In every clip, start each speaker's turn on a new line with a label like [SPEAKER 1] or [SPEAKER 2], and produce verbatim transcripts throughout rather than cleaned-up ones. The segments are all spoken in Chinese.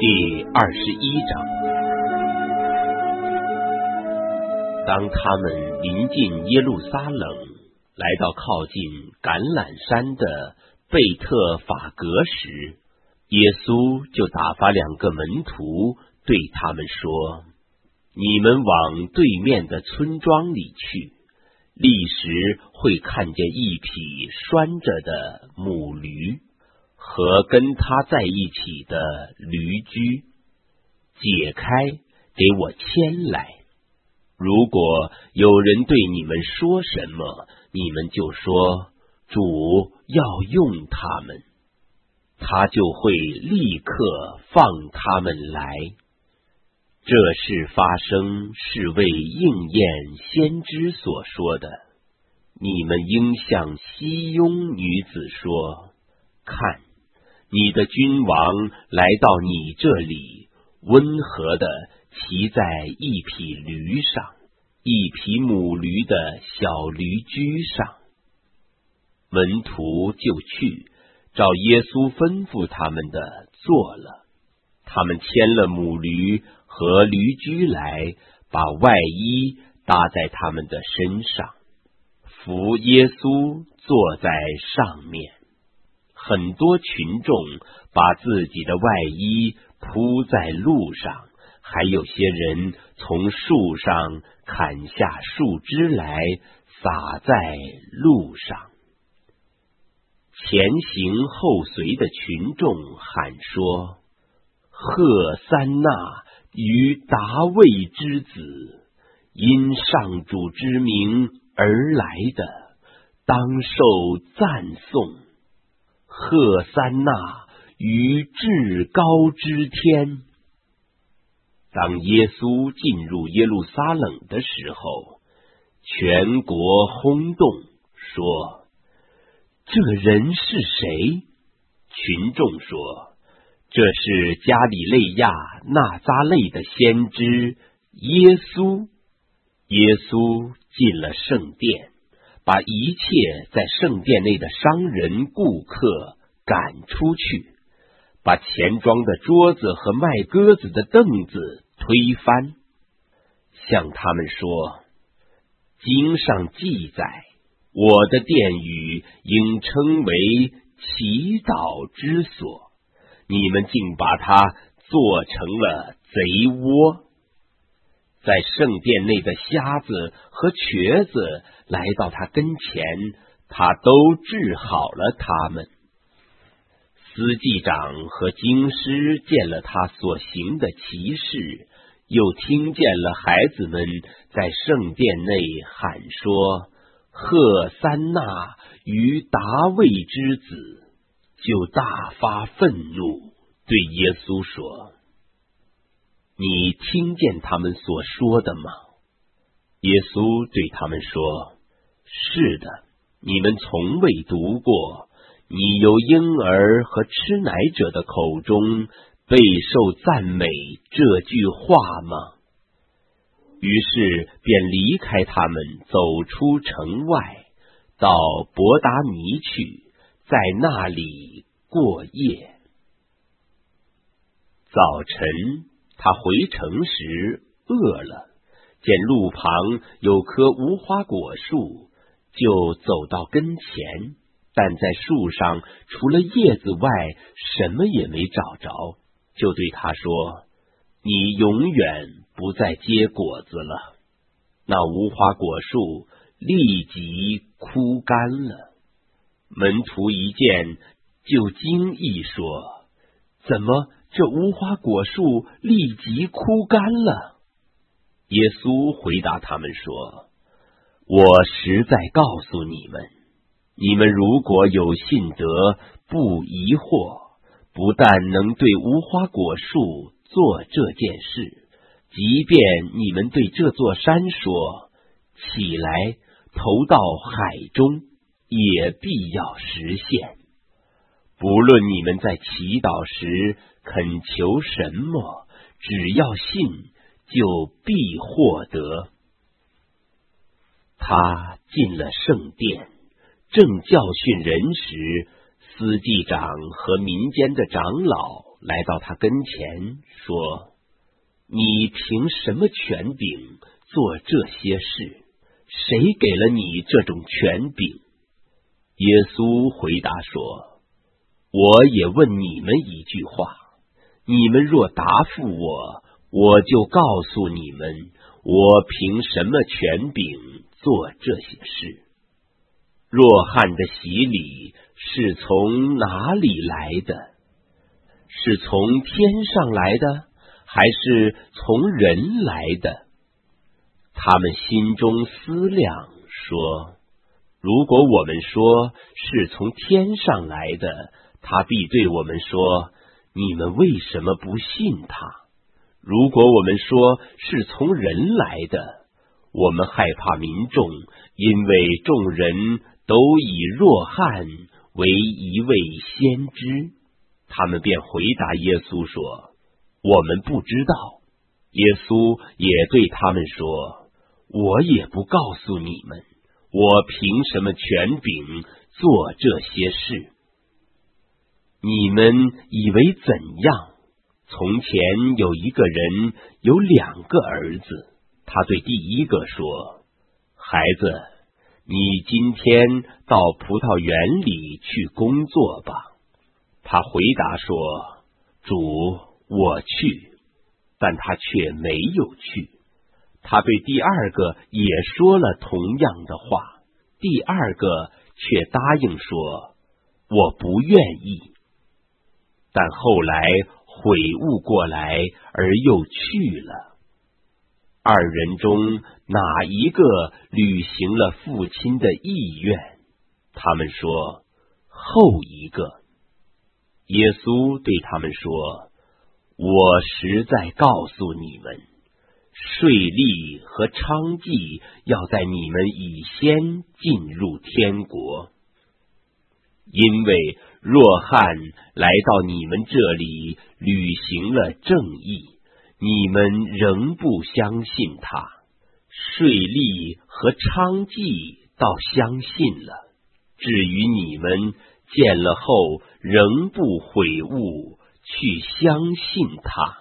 [SPEAKER 1] 第二十一章。当他们临近耶路撒冷，来到靠近橄榄山的贝特法格时，耶稣就打发两个门徒对他们说：你们往对面的村庄里去，立时会看见一匹拴着的母驴和跟他在一起的驴驹，解开，给我牵来。如果有人对你们说什么，你们就说主要用他们，他就会立刻放他们来。这事发生是为应验先知所说的，你们应向西雍女子说，看，你的君王来到你这里，温和地骑在一匹驴上，一匹母驴的小驴驹上。门徒就去，照耶稣吩咐他们的做了。他们牵了母驴和驴驹来，把外衣搭在他们的身上，扶耶稣坐在上面。很多群众把自己的外衣铺在路上，还有些人从树上砍下树枝来撒在路上。前行后随的群众喊说：贺三那于达味之子，因上主之名而来的，当受赞颂。贺三那于至高之天。当耶稣进入耶路撒冷的时候，全国轰动，说：这人是谁？群众说：这是加里肋亚纳匝肋的先知耶稣。耶稣进了圣殿，把一切在圣殿内的商人顾客赶出去，把钱庄的桌子和卖鸽子的凳子推翻，向他们说：经上记载，我的殿宇应称为祈祷之所，你们竟把它做成了贼窝。在圣殿内的瞎子和瘸子来到他跟前，他都治好了他们。司祭长和经师见了他所行的奇事，又听见了孩子们在圣殿内喊说：贺三那于达味之子，就大发愤怒，对耶稣说：你听见他们所说的吗？耶稣对他们说：是的，你们从未读过，你由婴儿和吃奶者的口中备受赞美这句话吗？于是便离开他们，走出城外，到伯达尼去，在那里过夜。早晨他回城时饿了，见路旁有棵无花果树，就走到跟前，但在树上除了叶子外什么也没找着，就对他说：你永远不再结果子了。那无花果树立即枯干了。门徒一见，就惊异说：怎么这无花果树立即枯干了？耶稣回答他们说：我实在告诉你们，你们如果有信德，不疑惑，不但能对无花果树做这件事，即便你们对这座山说：起来，投到海中，也必要实现。不论你们在祈祷时恳求什么，只要信，就必获得。他进了圣殿，正教训人时，司祭长和民间的长老来到他跟前，说：你凭什么权柄做这些事？谁给了你这种权柄？耶稣回答说：我也问你们一句话，你们若答复我，我就告诉你们，我凭什么权柄做这些事。若翰的洗礼是从哪里来的？是从天上来的，还是从人来的？他们心中思量说，如果我们说是从天上来的，他必对我们说，你们为什么不信他？如果我们说是从人来的，我们害怕民众，因为众人都以若翰为一位先知。他们便回答耶稣说，我们不知道。耶稣也对他们说，我也不告诉你们，我凭什么权柄做这些事？你们以为怎样？从前有一个人有两个儿子，他对第一个说，孩子，你今天到葡萄园里去工作吧。他回答说，主，我去。但他却没有去。他对第二个也说了同样的话，第二个却答应说，我不愿意。但后来悔悟过来，而又去了。二人中哪一个履行了父亲的意愿？他们说，后一个。耶稣对他们说，我实在告诉你们，税吏和娼妓要在你们以先进入天国。因为若翰来到你们这里履行了正义，你们仍不相信他，税吏和娼妓倒相信了。至于你们见了后仍不悔悟，去相信他。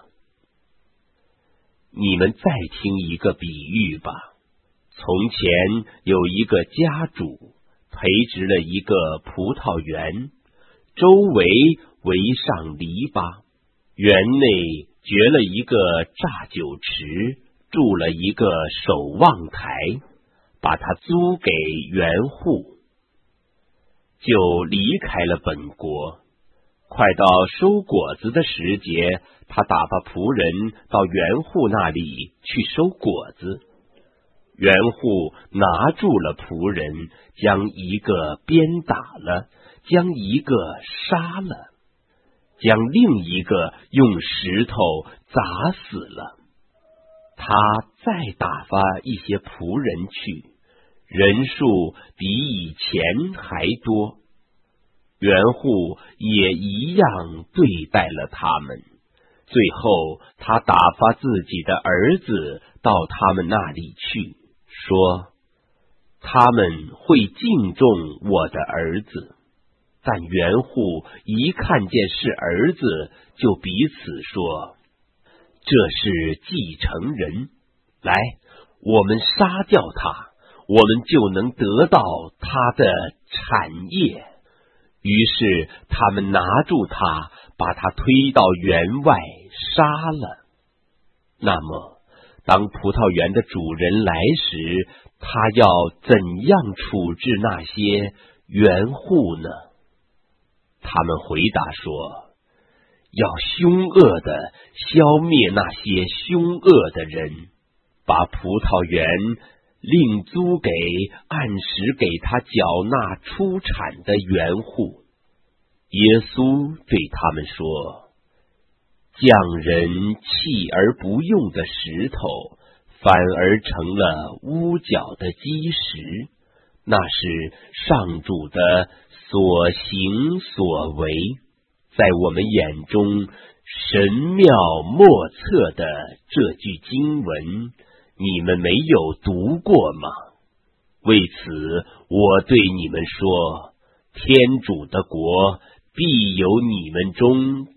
[SPEAKER 1] 你们再听一个比喻吧。从前有一个家主培植了一个葡萄园，周围围上篱笆，园内掘了一个榨酒池，筑了一个守望台，把它租给园户，就离开了本国。快到收果子的时节，他打发仆人到园户那里去收果子。园户拿住了仆人，将一个鞭打了，将一个杀了，将另一个用石头砸死了。他再打发一些仆人去，人数比以前还多。园户也一样对待了他们。最后他打发自己的儿子到他们那里去，说，他们会敬重我的儿子。但园户一看见是儿子，就彼此说，这是继承人，来，我们杀掉他，我们就能得到他的产业。于是他们拿住他，把他推到园外杀了。那么当葡萄园的主人来时，他要怎样处置那些园户呢？他们回答说，要凶恶的消灭那些凶恶的人，把葡萄园另租给按时给他缴纳出产的园户。耶稣对他们说，匠人弃而不用的石头，反而成了屋角的基石，那是上主的所行所为，在我们眼中神妙莫测的这句经文，你们没有读过吗？为此我对你们说，天主的国必由你们中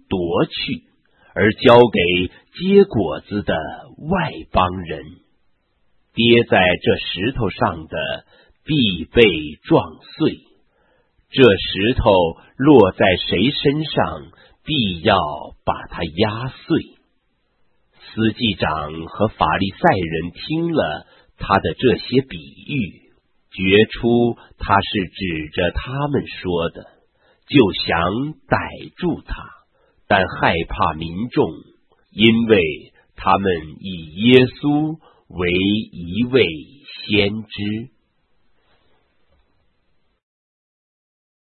[SPEAKER 1] 夺去，而交给结果子的外邦人。跌在这石头上的必被撞碎，这石头落在谁身上，必要把它压碎。司祭长和法利赛人听了他的这些比喻，觉出他是指着他们说的，就想逮住他，但害怕民众，因为他们以耶稣为一位先知。